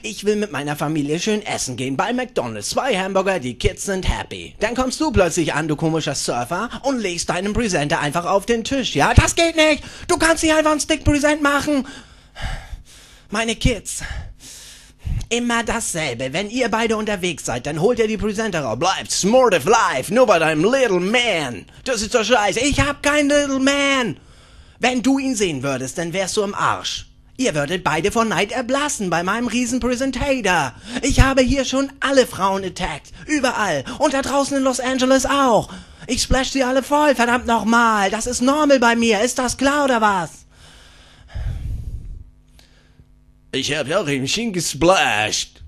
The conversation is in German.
Ich will mit meiner Familie schön essen gehen bei McDonald's. 2 Hamburger, die Kids sind happy. Dann kommst du plötzlich an, du komischer Surfer, und legst deinen Presenter einfach auf den Tisch. Ja, das geht nicht. Du kannst nicht einfach einen Stick-Present machen. Meine Kids. Immer dasselbe. Wenn ihr beide unterwegs seid, dann holt ihr die Presenter raus. Bleibt smart of life, nur bei deinem Little Man. Das ist doch scheiße. Ich hab keinen Little Man. Wenn du ihn sehen würdest, dann wärst du im Arsch. Ihr würdet beide vor Neid erblassen bei meinem riesen Presentator. Ich habe hier schon alle Frauen attackt. Überall. Und da draußen in Los Angeles auch. Ich splash sie alle voll, verdammt nochmal. Das ist normal bei mir. Ist das klar oder was? Ich hab ja auch richtig gesplasht.